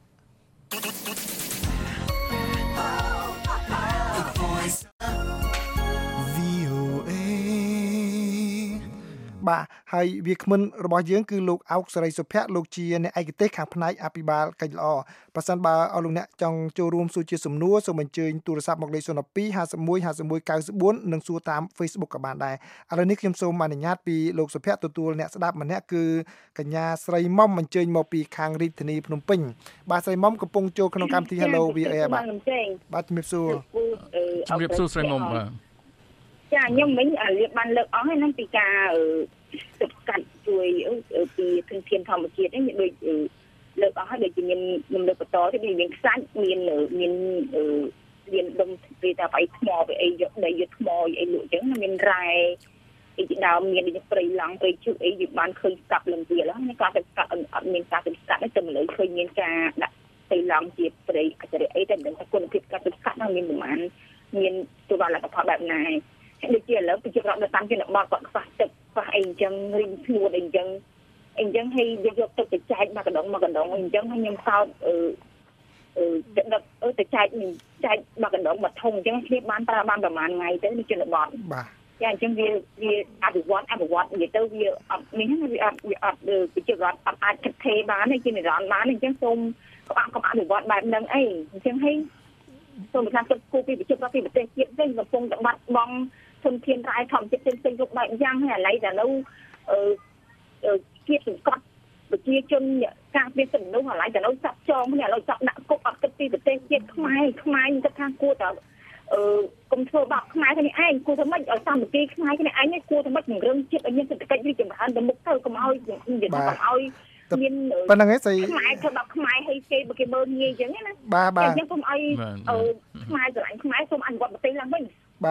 បាទហើយវាគ្មិនរបស់យើងគឺលោកអោកសេរីសុភ័ក្រលោកជាអ្នកឯកទេសខាងផ្នែកអភិបាលកិច្ចល្អបើសិនបើអស់លោកអ្នកចង់ចូលរួមសួរជាសំណួរសូមអញ្ជើញទូរស័ព្ទមកលេខศูนย์ ពីរ ห้าสิบเอ็ด ห้าสิบเอ็ด เก้าสิบสี่និងសួរតាម Facebook ក៏បានដែរឥឡូវនេះខ្ញុំសូមអនុញ្ញាតពីលោកសុភ័ក្រទទួលអ្នកស្ដាប់ម្នាក់គឺកញ្ញាស្រីមុំអញ្ជើញមកពីខាងរាជធានីភ្នំពេញបាទស្រីមុំកំពុងចូលក្នុងកម្មវិធី Hello វី អូ អេ បាទបាទជំរាបសួរជំរាបសួរស្រីមុំបាទចាខ្ញុំវិញលៀបបានលើកអស់ហើយនឹងពីការទប់ស្កាត់ជួយពីធនធានធម្មជាតិនេះដូចលើកអស់ហើយដូចជាមានខ្ញុំលើកបន្តទៀតមានខ្សាច់មានមានមានដុំពីតាបៃថ្មពីអីយកដីយកថ្មអីលក់អញ្ចឹងមានរ៉ែអីជាដើមមានដូចព្រៃឡង់ព្រៃឈើអីវាបានឃើញស្កាប់លំវាហើយការទប់ស្កាត់អត់មានការទប់ស្កាត់ទេតែមិនលើឃើញមានការដាក់ព្រៃឡង់ជាព្រៃអចរិយអីតែមិនដឹងថាគុណភាពការទប់ស្កាត់នោះមានប្រមាណមានទៅដល់លទ្ធផលបែបណាដូចជាឥឡូវប្រជាពលរដ្ឋនៅតាមជនបទគាត់ខ្វះទឹកខ្វះអីអញ្ចឹងរីងស្ងួតអីអញ្ចឹងអញ្ចឹងហើយយកយកទឹកទៅចែកមកកណ្ដុងមកកណ្ដុងអញ្ចឹងហើយខ្ញុំសោតអឺអឺដឹកអឺទៅចែកចែកមកកណ្ដុងមកធំអញ្ចឹងគ្នាបានប្រើបានប្រហែលថ្ងៃទៅនៅជនបទបាទចាអញ្ចឹងវាវាអភិវឌ្ឍអភិវឌ្ឍនិយាយទៅវាអត់នេះវាអត់វាអត់ប្រជាពលរដ្ឋអត់អាចគិតថេបានទេជានិរន្តរ៍បានអញ្ចឹងសូមកុំកុំអភិវឌ្ឍបែបហ្នឹងអីអញ្ចឹងហើយសូមថាគិតគូពីប្រជាពលរដ្ឋពីប្រទេសជាតិវិញកំពុងតែបាត់បង់ធនធានរ៉ែធម្មជាតិផ្សេងៗគ្រប់បែបយ៉ាងហើយឥឡូវតែនៅអឺជាតិសង្កត់ប្រជាជនការពារសិទ្ធិមនុស្សឥឡូវតែនៅចាប់ចងនេះឥឡូវចាប់ដាក់គុកអត់គិតពីប្រទេសជាតិខ្មែរខ្មែរគិតថាគួរតែអឺគុំធ្វើបាបខ្មែរគ្នាឯងគួរថាម៉េចឲ្យសាមគ្គីខ្មែរគ្នាឯងគួរថាម៉េចពង្រឹងជាតិឲ្យមានសេដ្ឋកិច្ចរីកចម្រើនទៅមុខទៅកុំឲ្យនិយាយថាកុំឲ្យមានប៉ុណ្្នឹងឯងស្អីខ្មែរធ្វើបាបខ្មែរឲ្យគេបើគេមើលងាយអញ្ចឹងណាបាទបាទអញ្ចឹងកុំឲ្យអឺខ្មែរស្រឡាញ់ខ្មែរសូមអនុវត្តប្រទេសឡើងវិញបាទ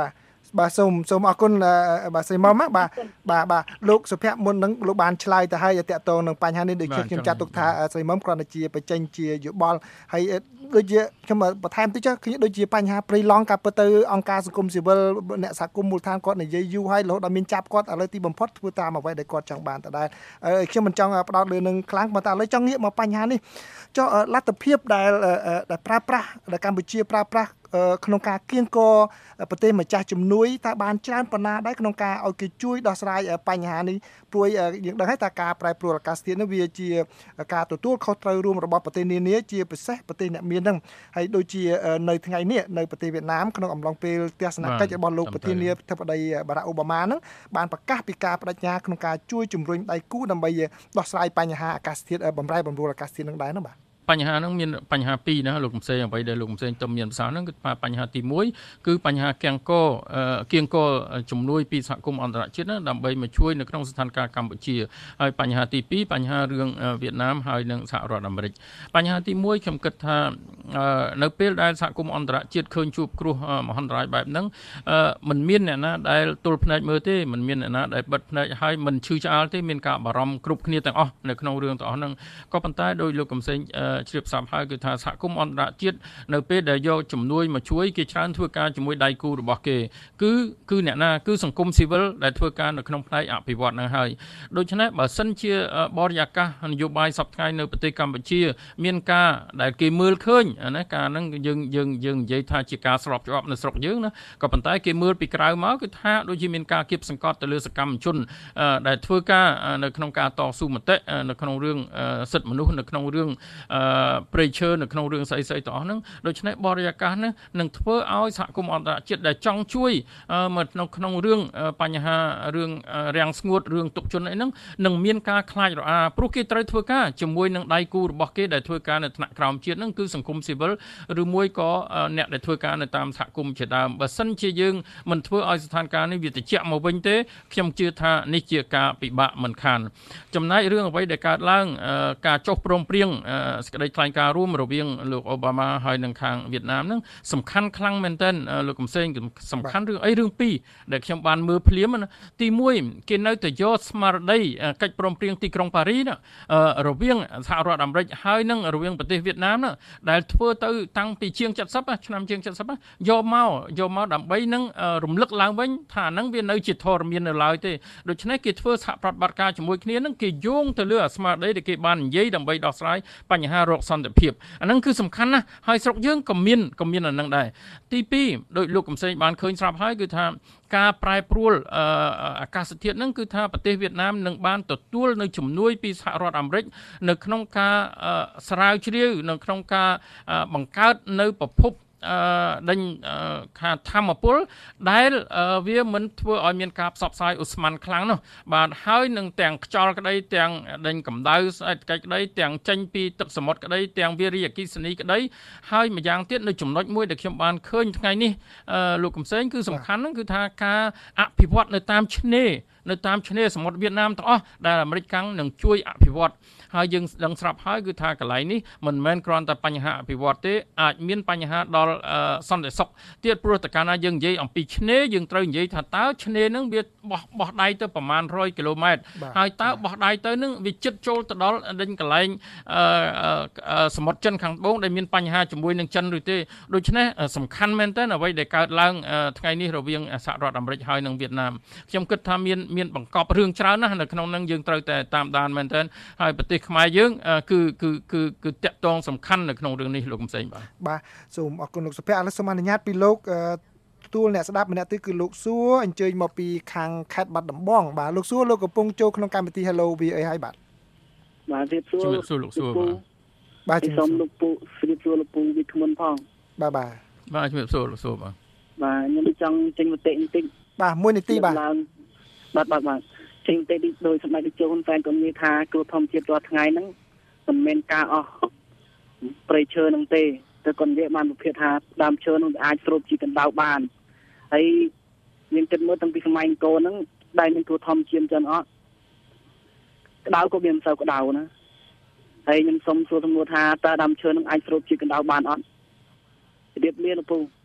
បាទសូមសូមអរគុណបាទសីមុំបាទបាទបាទលោកសុភ័ក្រមុននឹងលោកបានឆ្លើយទៅឲ្យតាក់ទងនឹងបញ្ហានេះដូចជាខ្ញុំចាត់ទុកថាសីមុំគ្រាន់តែជាបញ្ចេញជាយោបល់ហើយដូចជាខ្ញុំបន្ថែមតិចខ្ញុំដូចជាបញ្ហាព្រៃឡង់ការពិតទៅអង្គការសង្គមស៊ីវិលអ្នកសហគមន៍មូលដ្ឋានគាត់និយាយយូរហើយរហូតដល់មានចាប់គាត់ឥឡូវទីបំផុតធ្វើតាមអ្វីដែលគាត់ចង់បានតដែរខ្ញុំមិនចង់ផ្ដោតលើនឹងខ្លាំងប៉ុន្តែឥឡូវចង់ងាកមកបញ្ហានេះចុះលទ្ធភាពដែលដែលប្រើប្រាស់ដែលកម្ពុជាប្រើប្រាស់ក្នុងការគៀងគរប្រទេសម្ចាស់ជំនួយតើបានច្រើនប៉ុណ្ណាដែរក្នុងការឲ្យគេជួយដោះស្រាយបញ្ហានេះព្រួយយើងដឹងហើយថាការប្រែប្រួលអាកាសធាតុនេះវាជាការទទួលខុសត្រូវរួមរបស់ប្រទេសនានាជាពិសេសប្រទេសអ្នកមានហ្នឹងហើយដូចជានៅថ្ងៃនេះនៅប្រទេសវៀតណាមក្នុងអំឡុងពេលទស្សនកិច្ចរបស់លោកប្រធានាធិបតីបារ៉ាក់អូបាម៉ាហ្នឹងបានប្រកាសពីការបដិញ្ញាក្នុងការជួយជំរុញដៃគូដើម្បីដោះស្រាយបញ្ហាអាកាសធាតុបំរែបំរួលអាកាសធាតុហ្នឹងដែរណាបាទបញ្ហាហ្នឹងមានបញ្ហាពីរណាលោកកំសែងអ្វីដែលលោកកំសែងទំមានភាសាហ្នឹងគឺបញ្ហាទីមួយគឺបញ្ហាគៀងកគៀងកជំនួយពីសហគមន៍អន្តរជាតិដើម្បីមកជួយនៅក្នុងស្ថានភាពកម្ពុជាហើយបញ្ហាទីពីរបញ្ហារឿងវៀតណាមហើយនិងសហរដ្ឋអាមេរិកបញ្ហាទីមួយខ្ញុំគិតថានៅពេលដែលសហគមន៍អន្តរជាតិឃើញជួបគ្រោះមហន្តរាយបែបហ្នឹងมันមានអ្នកណាដែលទល់ភ្នែកមើលទេมันមានអ្នកណាដែលបិទភ្នែកហើយមិនឈឺឆ្អាលទេមានការបារម្ភគ្រប់គ្នាទាំងអស់នៅក្នុងរឿងទាំងអស់ហ្នឹងក៏ប៉ុន្តែដោយលោកកំសែងជ្រាបស្រាប់ហើយគឺថាសហគមន៍អន្តរជាតិនៅពេលដែលយកជំនួយមកជួយគេច្រើនធ្វើការជាមួយដៃគូរបស់គេគឺគឺអ្នកណាគឺសង្គមស៊ីវិលដែលធ្វើការនៅក្នុងផ្នែកអភិវឌ្ឍហ្នឹងហើយដូច្នេះបើសិនជាបរិយាកាសនយោបាយសពថ្ងៃនៅប្រទេសកម្ពុជាមានការដែលគេមើលឃើញណាការហ្នឹងយើងយើងយើងនិយាយថាជាការស្របច្បាប់នៅស្រុកយើងណាក៏ប៉ុន្តែគេមើលពីក្រៅមកគឺថាដូចជាមានការគៀបសង្កត់ទៅលើសកម្មជនដែលធ្វើការនៅក្នុងការតស៊ូមតិនៅក្នុងរឿងសិទ្ធិមនុស្សនៅក្នុងរឿងព្រៃឈើនៅក្នុងរឿងស្អីស្អីទាំងអស់ហ្នឹងដូច្នេះបរិយាកាសហ្នឹងនឹងធ្វើឲ្យសហគមន៍អន្តរជាតិដែលចង់ជួយមកក្នុងក្នុងរឿងបញ្ហារឿងរាំងស្ងួតរឿងទុកជនអីហ្នឹងនឹងមានការខ្លាចរអាព្រោះគេត្រូវធ្វើការជាមួយនឹងដៃគូរបស់គេដែលធ្វើការនៅថ្នាក់ក្រោមជាតិហ្នឹងគឺសង្គមស៊ីវិលឬមួយក៏អ្នកដែលធ្វើការនៅតាមសហគមន៍ជាដើមបើសិនជាយើងមិនធ្វើឲ្យស្ថានភាពនេះវាត្រជាក់មកវិញទេខ្ញុំជឿថានេះជាការពិបាកមិនខានចំណែករឿងអ្វីដែលកើតឡើងការចុះព្រមព្រៀងសេចក្តីថ្លែងការណ៍រួមរវាងលោកអូបាម៉ាហើយនិងខាងវៀតណាមហ្នឹងសំខាន់ខ្លាំងមែនទែនលោកកំសែងសំខាន់រឿងអីរឿងពីរដែលខ្ញុំបានមើលភ្លាមទីមួយគេនៅតែយកស្មារតីកិច្ចព្រមព្រៀងទីក្រុងប៉ារីសរវាងសហរដ្ឋអាមេរិកហើយនិងរវាងប្រទេសវៀតណាមដែលធ្វើទៅតាំងពីជាង70ឆ្នាំជាង70យកមកយកមកដើម្បីនឹងរំលឹកឡើងវិញថាហ្នឹងវានៅជាធរមាននៅឡើយទេដូច្នេះគេធ្វើសហប្រតិបត្តិការជាមួយគ្នាហ្នឹងគេយោងទៅលើស្មារតីដែលគេបាននិយាយដើម្បីដោះស្រាយបញ្ហារកសន្តិភាពអាហ្នឹងគឺសំខាន់ណាស់ហើយស្រុកយើងក៏មានក៏មានអាហ្នឹងដែរទីពីរដោយលោកកំសែងបានឃើញស្រាប់ហើយគឺថាការប្រែប្រួលអាកាសធាតុហ្នឹងគឺថាប្រទេសវៀតណាមនឹងបានទទួលនៅជំនួយពីសហរដ្ឋអាមេរិកនៅក្នុងការស្រាវជ្រាវនៅក្នុងការបង្កើតនៅប្រភពអឺដេញខាធម្មពលដែលវាមិនធ្វើឲ្យមានការផ្សព្វផ្សាយឧស្ម័នខ្លាំងនោះបាទហើយនឹងទាំងខ្យល់ក្តីទាំងដេញកម្ដៅស្អិតកិច្ចក្តីទាំងចេញពីទឹកសមុទ្រក្តីទាំងវារីអគ្គិសនីក្តីហើយម្យ៉ាងទៀតនៅចំណុចមួយដែលខ្ញុំបានឃើញថ្ងៃនេះលោកកំសែងគឺសំខាន់ហ្នឹងគឺថាការអភិវឌ្ឍនៅតាមឆ្នេរនៅតាមឆ្នេរសមុទ្រវៀតណាមទាំងអស់ដែលអាមេរិកកាំងនឹងជួយអភិវឌ្ឍហើយយើងដឹងស្រាប់ហើយគឺថាកន្លែងនេះមិនមែនគ្រាន់តែបញ្ហាអភិវឌ្ឍទេអាចមានបញ្ហាដល់សន្តិសុខទៀតព្រោះតើកាលណាយើងនិយាយអំពីឆ្នេរយើងត្រូវនិយាយថាតើឆ្នេរហ្នឹងវាបោះបោះដៃទៅប្រមាណ100គីឡូម៉ែត្រហើយតើបោះដៃទៅហ្នឹងវាជិតចូលទៅដល់ដេញកន្លែងសមុទ្រចិនខាងត្បូងដែលមានបញ្ហាជាមួយនឹងចិនឬទេដូច្នេះសំខាន់មែនតើអ្វីដែលកើតឡើងថ្ងៃនេះរវាងសហរដ្ឋអាមេរិកហើយនិងវៀតណាមខ្ញុំគិតថាមានមានបង្កប់រឿងច្រើនណាស់នៅក្នុងហ្នឹងយើងត្រូវតែតាមដានមែនតើហើយប្រទេសខ្មែរយើងគឺគឺគឺគឺតាក់ទងសំខាន់នៅក្នុងរឿងនេះលោកកំសែងបាទបាទសូមអរគុណលោកសុភ័ក្រឥឡូវសូមអនុញ្ញាតពីលោកទួលអ្នកស្ដាប់ម្នាក់ទៀតគឺលោកសួរអញ្ជើញមកពីខាងខេត្តបាត់ដំបងបាទលោកសួរលោកកំពុងចូលក្នុងកម្មវិធី Hello វី អេ ហើយបាទបាទជម្រាបសួរជម្រាបសួរលោកសួរបាទបាទសូមលោកពូជម្រាបសួរលោកពូវិធ្មនផងបាទបាទបាទជម្រាបសួរលោកសួរបាទបាទខ្ញុំចង់ចេញមតិបន្តិចបាទមួយនាទីបាទបាទបាទបាទចេញមតិដោយសម្ដេចតេជោហ៊ុនសែនក៏មានថាគ្រោះធម្មជាតិរាល់ថ្ងៃហ្នឹងមិនមែនការអស់ព្រៃឈើនឹងទេតែគាត់និយាយបានប្រភេទថាដើមឈើនឹងអាចស្រូបជីកណ្ដៅបានហើយយើងគិតមើលតាំងពីសម័យអង្គរហ្នឹងដែលមានគ្រោះធម្មជាតិចឹងអត់ក្តៅក៏មានមិនសូវក្តៅណាហើយខ្ញុំសុំសួរសំណួរថាតើដើមឈើនឹងអាចស្រូបជីកណ្ដៅបានអត់ជម្រាបលាលោកពូ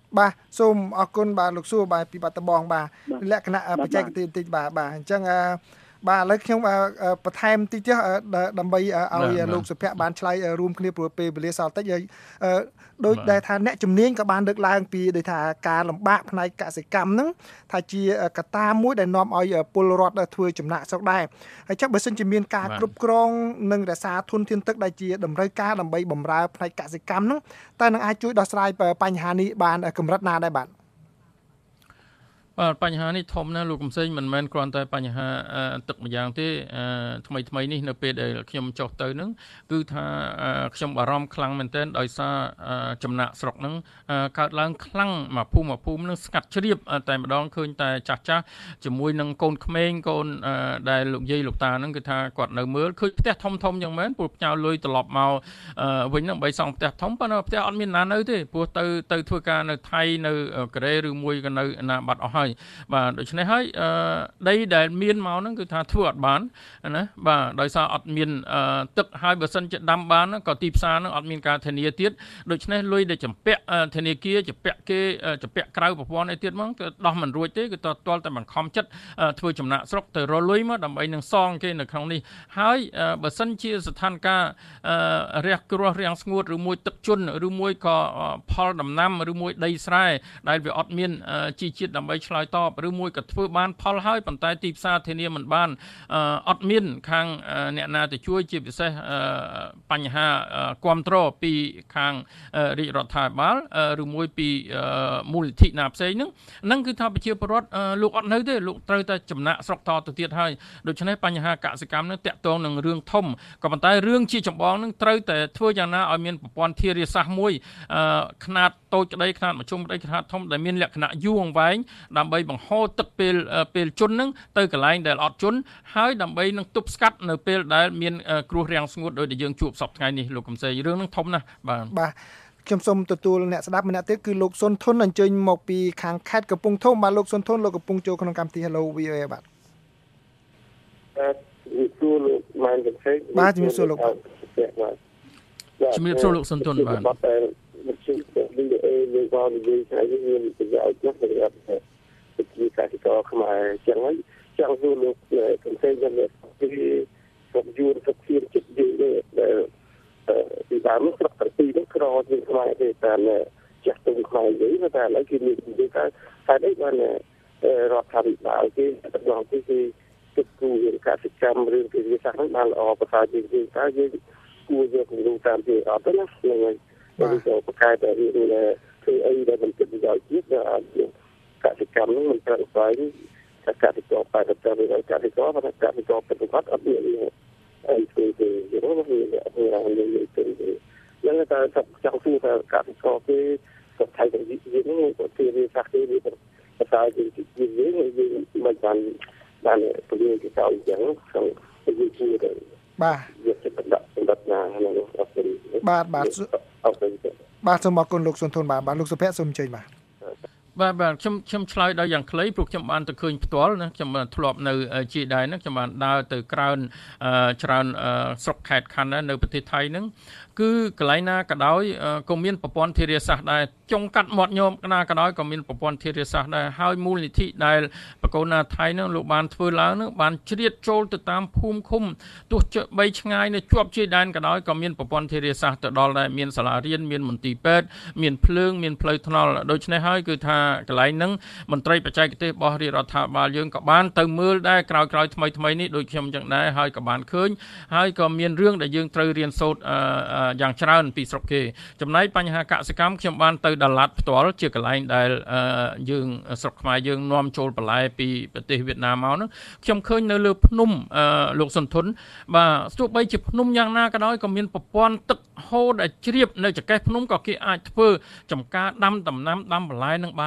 បាទសូមអរគុណបាទលោកសួរបាទពីបាត់ដំបងបាទលក្ខណៈបច្ចេកទេសបន្តិចបាទបាទអញ្ចឹងបាទឥឡូវខ្ញុំបន្ថែមតិចទៀតដើម្បីឲ្យលោកសុភ័ក្របានឆ្លើយរួមគ្នាព្រោះពេលវេលាសល់តិចដោយដែលថាអ្នកជំនាញក៏បានលើកឡើងពីដោយថាការលំបាកផ្នែកកសិកម្មហ្នឹងថាជាកត្តាមួយដែលនាំឲ្យពលរដ្ឋធ្វើចំណាក់ស្រុកដែរហើយchắcបើសិនជាមានការគ្រប់គ្រងនិងរក្សាធនធានទឹកដែលជាតម្រូវការដើម្បីបម្រើផ្នែកកសិកម្មហ្នឹងតើនឹងអាចជួយដោះស្រាយបញ្ហានេះបានកម្រិតណាដែរបាទបាទបញ្ហានេះធំណាស់លោកកំសែងមិនមែនគ្រាន់តែបញ្ហាទឹកម្យ៉ាងទេថ្មីថ្មីនេះនៅពេលដែលខ្ញុំចុះទៅហ្នឹងគឺថាខ្ញុំបារម្ភខ្លាំងមែនទែនដោយសារចំណាក់ស្រុកហ្នឹងកើតឡើងខ្លាំងមកភូមិមកភូមិហ្នឹងស្ងាត់ជ្រាបតែម្ដងឃើញតែចាស់ចាស់ជាមួយនឹងកូនក្មេងកូនដែលលោកយាយលោកតាហ្នឹងគឺថាគាត់នៅមើលឃើញផ្ទះធំធំយ៉ាងមែនព្រោះផ្ញើលុយត្រឡប់មកវិញហ្នឹងបីសង់ផ្ទះធំប៉ុន្តែផ្ទះអត់មានណានៅទេព្រោះទៅទៅធ្វើការនៅថៃនៅកូរ៉េឬមួយក៏នៅណាបាត់អស់ហើយបាទដូច្នេះហើយដីដែលមានមកហ្នឹងគឺថាធ្វើអត់បានណាបាទដោយសារអត់មានទឹកហើយបើសិនជាដាំបានក៏ទីផ្សារហ្នឹងអត់មានការធានាទៀតដូច្នេះលុយដែលចម្ពាក់ធនាគារចម្ពាក់គេចម្ពាក់ក្រៅប្រព័ន្ធអីទៀតហ្មងគឺដោះមិនរួចទេគឺតទាល់តែបង្ខំចិត្តធ្វើចំណាក់ស្រុកទៅរលុយមកដើម្បីនឹងសងគេនៅក្នុងនេះហើយបើសិនជាស្ថានភាពរះគ្រោះរាំងស្ងួតឬមួយទឹកជន់ឬមួយក៏ផលដំណាំឬមួយដីស្រែដែលវាអត់មានជីជាតិដើម្បីឆ្លើយតបឬមួយក៏ធ្វើបានផលហើយប៉ុន្តែទីផ្សារធានាមិនបានអត់មានខាងអ្នកណាទៅជួយជាពិសេសបញ្ហាគ្រប់គ្រងពីខាងរាជរដ្ឋាភិបាលឬមួយពីមូលនិធិណាផ្សេងហ្នឹងហ្នឹងគឺថាប្រជាពលរដ្ឋលោកអត់នៅទេលោកត្រូវតែចំណាក់ស្រុកតទៅទៀតហើយដូច្នេះបញ្ហាកសិកម្មហ្នឹងតាក់ទងនឹងរឿងធំក៏ប៉ុន្តែរឿងជាចម្បងហ្នឹងត្រូវតែធ្វើយ៉ាងណាឲ្យមានប្រព័ន្ធធារាសាស្ត្រមួយຂະຫນាតតូចក្តីຂະຫນាតមធ្យមក្តីຂະຫນាតធំដែលមានលក្ខណៈយូរអង្វែងដើម្បីបង្ហូរទឹកពេលពេលជន់ហ្នឹងទៅកន្លែងដែលអត់ជន់ហើយដើម្បីនឹងទប់ស្កាត់នៅពេលដែលមានគ្រោះរាំងស្ងួតដោយដែលយើងជួបសពថ្ងៃនេះលោកកំសែងរឿងហ្នឹងធំណាស់បាទបាទខ្ញុំសូមទទួលអ្នកស្ដាប់ម្នាក់ទៀតគឺលោកសុនធុនអញ្ជើញមកពីខាងខេត្តកំពង់ធំបាទលោកសុនធុនលោកកំពុងចូលក្នុងកម្មវិធី Hello វី អូ អេ បាទបាទជួលលោកម៉ែនកំសែងបាទជំរាបសួរលោកបាទជំរាបសួរលោកសុនធុនបាទបាទវិទ្យុវីដេអូយើងក៏និយាយថាយើងមានប្រយោជន៍ណាស់សម្រាប់វិទ្យាសាស្ត្រខ្មែរចឹងហើយចង់សួរលោកកំសែងយ៉ាងនេះពីសុខយូរសុខភាពចិត្តយើងដែលពីដើមស្រុកទាំងពីរនេះក្រជាងខ្មែរទេតាមចាស់ទុំខ្មែរនិយាយថាឥឡូវគេមាននិយាយថាតែនេះបានរដ្ឋាភិបាលគេតំណងទីគឺទឹកគូរឿងកសិកម្មរឿងវិទ្យាសាស្ត្រហ្នឹងបានល្អប្រសើរជាងគេតើយើងគួរយកគំរូតាមគេអត់ទេណាហ្នឹងហើយបាទទៅប្រកែកតែរឿងធ្វើអីដែលមិនគិតប្រយោជន៍ជាតិដល់អត់កសិកម្មហ្នឹងមិនប្រឹងប្រែងតែកសិករបែបតែវាកសិករបើកសិករពិតប្រាកដអត់មានអីធ្វើទេយល់ទេវាវានិយាយទៅហ្នឹងតែចង់សួរថាកសិករគេសុខថៃទាំងវិទ្យានេះក៏គេវាសាក់គេវាប្រសើរជាងយើងយើងមិនបានបានពលាគេទៅអញ្ចឹងក្នុងវិទ្យាទៅបាទយកចិត្តដាក់សម្រាប់ណាហ្នឹងអត់ទេបាទបាទអត់ទេបាទសូមអរគុណលោកសុនធុនបាទបាទលោកសុភ័ក្រសូមអញ្ជើញបាទបាទបាទខ្ញុំខ្ញុំឆ្លើយដោយយ៉ាងខ្លីព្រោះខ្ញុំបានទៅឃើញផ្ទាល់ណាខ្ញុំបានធ្លាប់នៅជាដែរណាខ្ញុំបានដើរទៅក្រៅច្រើនស្រុកខេត្តខណ្ឌនៅប្រទេសថៃហ្នឹងគឺកន្លែងណាក៏ដោយក៏មានប្រព័ន្ធធារាសាស្ត្រដែរចុងកាត់មាត់ញោមណាក៏ដោយក៏មានប្រព័ន្ធធារាសាស្ត្រដែរហើយមូលនិធិដែលបកូនណាថៃហ្នឹងលោកបានធ្វើឡើងហ្នឹងបានជ្រៀតចូលទៅតាមភូមិឃុំទោះបីឆ្ងាយនៅជាប់ជាដែនក៏ដោយក៏មានប្រព័ន្ធធារាសាស្ត្រទៅដល់ដែរមានសាលារៀនមានមន្ទីរពេទ្យមានភ្លើងមានផ្លូវថ្នល់ដូច្នេះហើយគឺថាកន្លែងហ្នឹងមន្ត្រីបច្ចេកទេសរបស់រាជរដ្ឋាភិបាលយើងក៏បានទៅមើលដែរក្រោយក្រោយថ្មីថ្មីនេះដូចខ្ញុំចឹងដែរហើយក៏បានឃើញហើយក៏មានរឿងដែលយើងត្រូវរៀនសូត្រយ៉ាងច្រើនពីស្រុកគេចំណែកបញ្ហាកសិកម្មខ្ញុំបានទៅដាឡាត់ផ្ទាល់ជាកន្លែងដែលយើងស្រុកខ្មែរយើងនាំចូលបន្លែពីប្រទេសវៀតណាមមកនោះខ្ញុំឃើញនៅលើភ្នំលោកសុនធុនបាទទោះបីជាភ្នំយ៉ាងណាក៏ដោយក៏មានប្រព័ន្ធទឹកហូរដែលជ្រាបនៅចង្កេះភ្នំក៏គេអាចធ្វើចំការដាំដំណាំដាំបន្លែនឹងបាន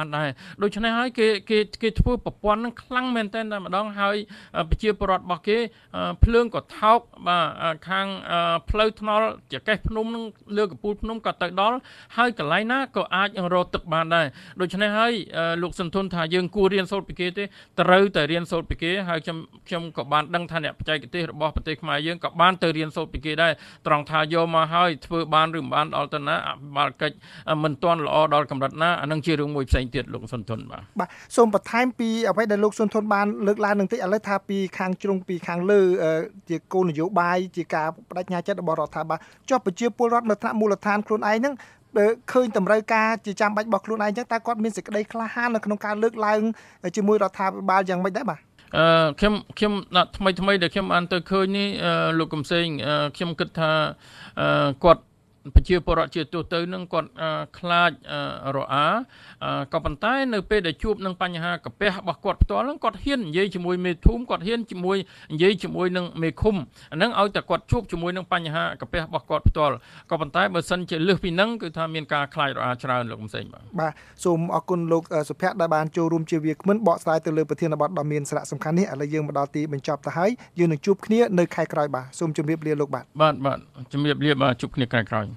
ដែរដូច្នេះហើយគេគេគេធ្វើប្រព័ន្ធហ្នឹងខ្លាំងមែនទែនតែម្ដងហើយប្រជាពលរដ្ឋរបស់គេភ្លើងក៏ថោកបាទខាងផ្លូវថ្នល់ចកេះភ្នំនឹងលើកពូលភ្នំក៏ទៅដល់ហើយកន្លែងណាក៏អាចរកទឹកបានដែរដូច្នេះហើយលោកសុនធនថាយើងគួររៀនសូត្រពីគេទេត្រូវតែរៀនសូត្រពីគេហើយខ្ញុំខ្ញុំក៏បានដឹងថាអ្នកបច្ចេកទេសរបស់ប្រទេសខ្មែរយើងក៏បានទៅរៀនសូត្រពីគេដែរត្រង់ថាយកមកហើយធ្វើបានឬមិនបានដល់ទៅណាអភិបាលកិច្ចមិនទាន់ល្អដល់កម្រិតណាអានឹងជារឿងមួយផ្សេងទៀតលោកសុនធនបាទបាទសូមបន្ថែមពីអ្វីដែលលោកសុនធនបានលើកឡើងនឹងតិចឥឡូវថាពីខាងជ្រុងពីខាងលើជាគោលនយោបាយជាការបដិញ្ញាចិត្តរបស់រដ្ឋាភិបាលចុះប្រជាពលរដ្ឋនៅថ្នាក់មូលដ្ឋានខ្លួនឯងហ្នឹងឃើញតម្រូវការជាចាំបាច់របស់ខ្លួនឯងចឹងតើគាត់មានសេចក្តីក្លាហាននៅក្នុងការលើកឡើងជាមួយរដ្ឋាភិបាលយ៉ាងម៉េចដែរបាទអឺខ្ញុំខ្ញុំថ្មីថ្មីដែលខ្ញុំបានទៅឃើញនេះលោកកំសែងខ្ញុំគិតថាគាត់ប្រជាពលរដ្ឋជាទូទៅនឹងគាត់ខ្លាចរអាក៏ប៉ុន្តែនៅពេលដែលជួបនឹងបញ្ហាកាពះរបស់គាត់ផ្ទាល់នឹងគាត់ហ៊ាននិយាយជាមួយមេភូមិគាត់ហ៊ានជាមួយនិយាយជាមួយនឹងមេឃុំអាហ្នឹងឲ្យតែគាត់ជួបជាមួយនឹងបញ្ហាកាពះរបស់គាត់ផ្ទាល់ក៏ប៉ុន្តែបើសិនជាលើសពីហ្នឹងគឺថាមានការខ្លាចរអាច្រើនលោកកំសែងបាទបាទសូមអរគុណលោកសុភ័ក្រដែលបានចូលរួមជាវាគ្មិនបកស្រាយទៅលើប្រធានបទដ៏មានសារៈសំខាន់នេះឥឡូវយើងមកដល់ទីបញ្ចប់ទៅហើយយើងនឹងជួបគ្នានៅខែក្រោយបាទសូមជម្រាបលាលោកបាទបាទបាទជម្រាបលាបាទជួបគ្នាខែក្រោយ